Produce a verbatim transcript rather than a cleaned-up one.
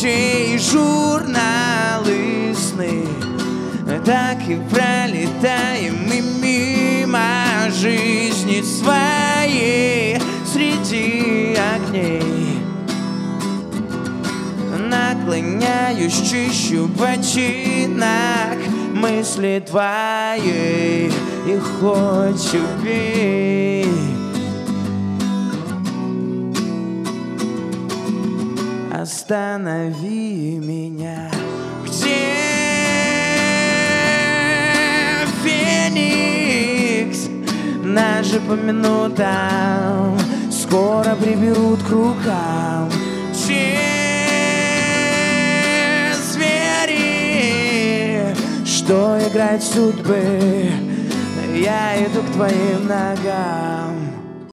ночей журналы сны. Так и пролетаем мы мимо жизни своей среди огней. Наклоняюсь, чищу ботинок мысли твоей, и хоть убей. Останови меня. Где Феникс? Нас же по минутам скоро приберут к рукам. Те звери, что играют судьбы, я иду к твоим ногам.